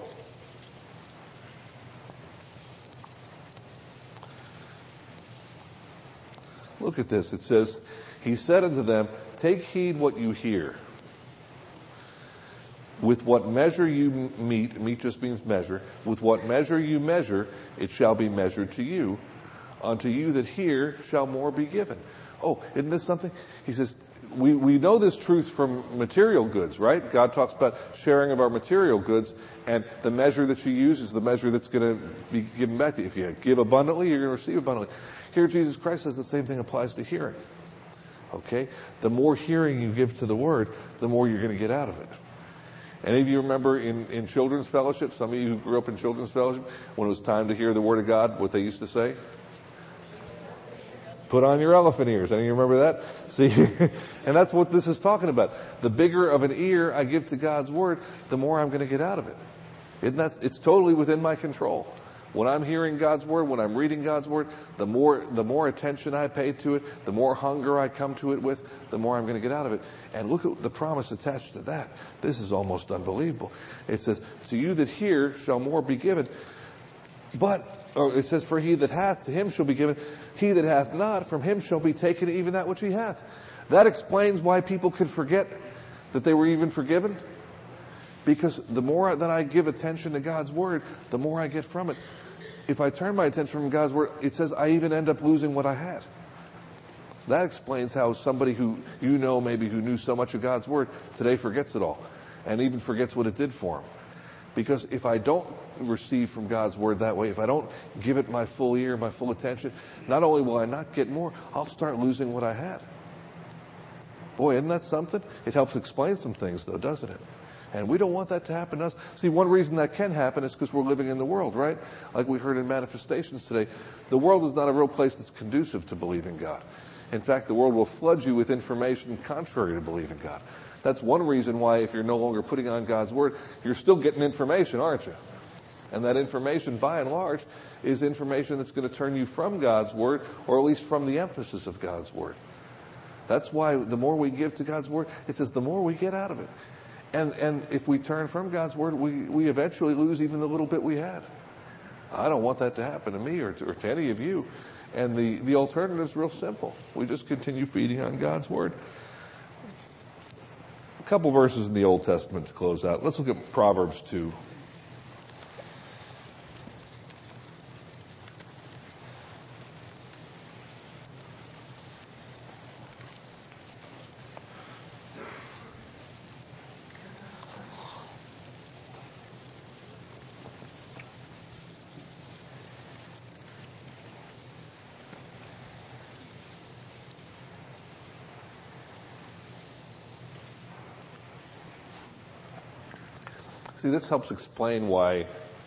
Look at this. It says, he said unto them, take heed what you hear. With what measure you meet, meet just means measure, with what measure you measure, it shall be measured to you. Unto you that hear shall more be given. Oh, isn't this something? He says, we, we know this truth from material goods, right? God talks about sharing of our material goods, and the measure that you use is the measure that's going to be given back to you. If you give abundantly, you're going to receive abundantly. Here, Jesus Christ says the same thing applies to hearing. Okay? The more hearing you give to the word, the more you're going to get out of it. Any of you remember in, in children's fellowship, some of you who grew up in children's fellowship, when it was time to hear the word of God, what they used to say? Put on your elephant ears. Any of you remember that? See? And that's what this is talking about. The bigger of an ear I give to God's word, the more I'm going to get out of it. Isn't that, it's totally within my control. When I'm hearing God's word, when I'm reading God's word, the more the more attention I pay to it, the more hunger I come to it with, the more I'm going to get out of it. And look at the promise attached to that. This is almost unbelievable. It says, to you that hear shall more be given. But, or it says, for he that hath, to him shall be given. He that hath not, from him shall be taken even that which he hath. That explains why people could forget that they were even forgiven. Because the more that I give attention to God's word, the more I get from it. If I turn my attention from God's word, it says I even end up losing what I had. That explains how somebody who you know maybe who knew so much of God's word today forgets it all and even forgets what it did for him. Because if I don't receive from God's word that way, if I don't give it my full ear, my full attention, not only will I not get more, I'll start losing what I had. Boy, isn't that something? It helps explain some things though, doesn't it? And we don't want that to happen to us. See, one reason that can happen is because we're living in the world, right? Like we heard in manifestations today. The world is not a real place that's conducive to believing God. In fact, the world will flood you with information contrary to believing God. That's one reason why if you're no longer putting on God's word, you're still getting information, aren't you? And that information, by and large, is information that's going to turn you from God's word, or at least from the emphasis of God's word. That's why the more we give to God's word, it says the more we get out of it. And and if we turn from God's word, we, we eventually lose even the little bit we had. I don't want that to happen to me or to, or to any of you. And the, the alternative is real simple. We just continue feeding on God's word. A couple verses in the Old Testament to close out. Let's look at Proverbs two. See, this helps explain why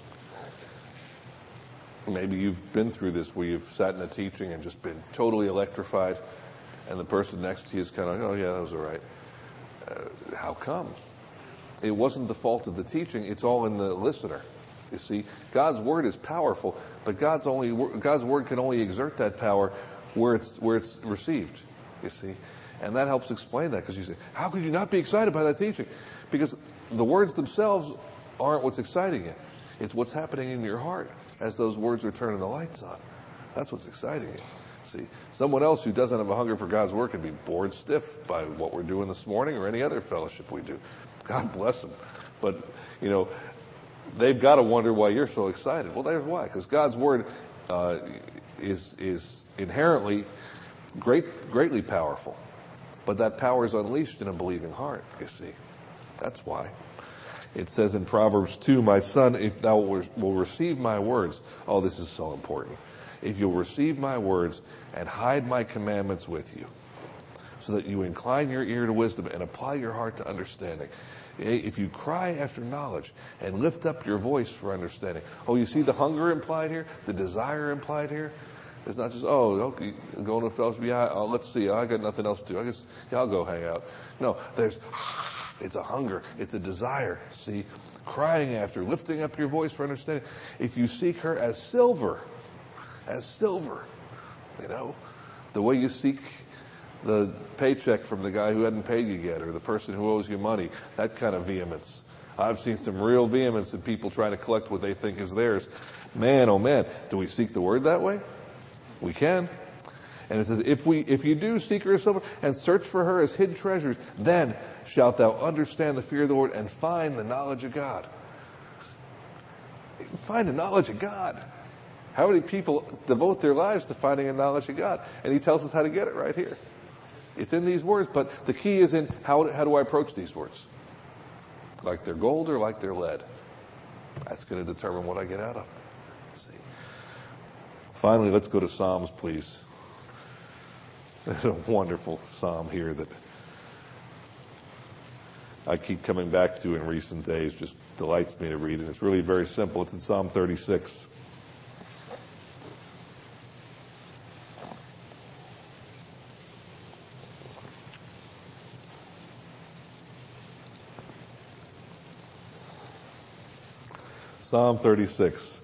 maybe you've been through this, where you've sat in a teaching and just been totally electrified, and the person next to you is kind of, oh yeah, that was all right. Uh, how come? It wasn't the fault of the teaching. It's all in the listener. You see, God's word is powerful, but God's only God's word can only exert that power where it's where it's received. You see, and that helps explain that, because you say, how could you not be excited by that teaching? Because the words themselves aren't what's exciting you. It's what's happening in your heart as those words are turning the lights on. That's what's exciting you. See, someone else who doesn't have a hunger for God's word can be bored stiff by what we're doing this morning or any other fellowship we do. God bless them. But, you know, they've got to wonder why you're so excited. Well, there's why. Because God's word uh, is is inherently great, greatly powerful. But that power is unleashed in a believing heart, you see. That's why. It says in Proverbs two, my son, if thou will receive my words. Oh, this is so important. If you'll receive my words and hide my commandments with you, so that you incline your ear to wisdom and apply your heart to understanding. If you cry after knowledge and lift up your voice for understanding. Oh, you see the hunger implied here? The desire implied here? It's not just, oh, okay, going to a fellowship. Yeah, oh, let's see. I got nothing else to do. I guess yeah, I'll go hang out. No, there's, it's a hunger. It's a desire. See, crying after, lifting up your voice for understanding. If you seek her as silver, as silver, you know, the way you seek the paycheck from the guy who hadn't paid you yet, or the person who owes you money, that kind of vehemence. I've seen some real vehemence in people trying to collect what they think is theirs. Man, oh man, do we seek the word that way? We can. And it says, if we, if you do seek her as silver and search for her as hid treasures, then shalt thou understand the fear of the Lord and find the knowledge of God. Find the knowledge of God. How many people devote their lives to finding a knowledge of God? And he tells us how to get it right here. It's in these words, but the key is in how, how do I approach these words? Like they're gold or like they're lead? That's going to determine what I get out of it. See. Finally, let's go to Psalms, please. There's a wonderful psalm here that I keep coming back to in recent days. Just delights me to read, and it's really very simple. It's in Psalm thirty-six. Psalm thirty-six,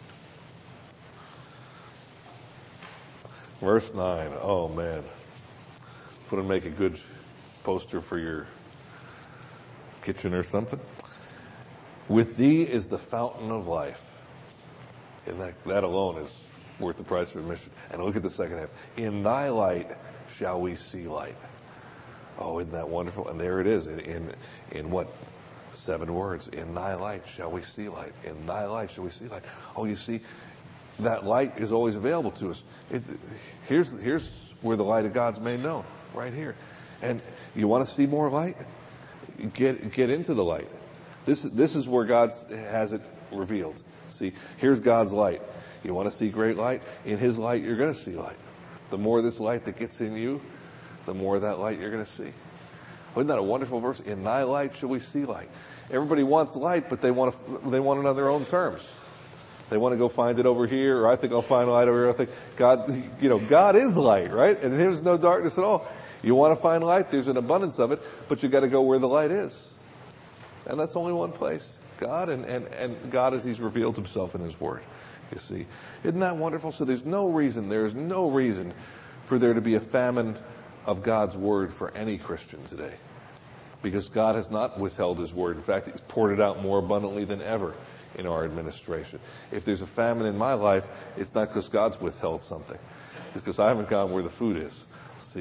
verse nine. Oh man, wouldn't make a good poster for your kitchen or something. With thee is the fountain of life. And that, that alone is worth the price of admission. And look at the second half. In thy light shall we see light. Oh, isn't that wonderful? And there it is in, in, in what? Seven words. In thy light shall we see light. In thy light shall we see light. Oh, you see, that light is always available to us. It, here's, here's where the light of God's made known. Right here. And you want to see more light? Get, get into the light. This, this is where God has it revealed. See, here's God's light. You want to see great light? In his light, you're going to see light. The more this light that gets in you, the more that light you're going to see. Isn't that a wonderful verse? In thy light shall we see light. Everybody wants light, but they want to, they want it on their own terms. They want to go find it over here, or I think I'll find light over here. I think God, you know, God is light, right? And in him is no darkness at all. You want to find light? There's an abundance of it, but you got to go where the light is. And that's only one place. God and, and, and God as he's revealed himself in his word. You see. Isn't that wonderful? So there's no reason, there's no reason for there to be a famine of God's word for any Christian today. Because God has not withheld his word. In fact, he's poured it out more abundantly than ever in our administration. If there's a famine in my life, it's not because God's withheld something. It's because I haven't gone where the food is. See?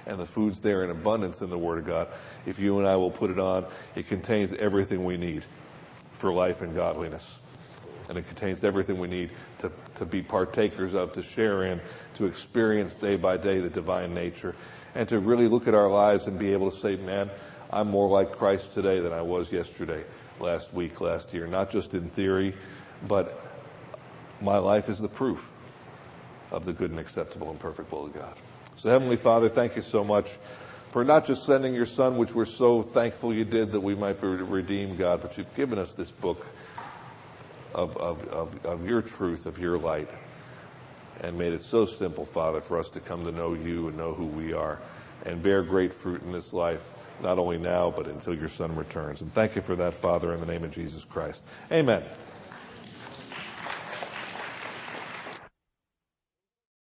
and the food's there in abundance in the Word of God. If you and I will put it on, it contains everything we need for life and godliness. And it contains everything we need to, to be partakers of, to share in, to experience day by day the divine nature, and to really look at our lives and be able to say, man, I'm more like Christ today than I was yesterday, last week, last year. Not just in theory, but my life is the proof of the good and acceptable and perfect will of God. So Heavenly Father, thank you so much for not just sending your Son, which we're so thankful you did that we might be redeemed, God, but you've given us this book Of, of, of, of your truth, of your light, and made it so simple, Father, for us to come to know you and know who we are and bear great fruit in this life, not only now, but until your Son returns. And thank you for that, Father, in the name of Jesus Christ. Amen.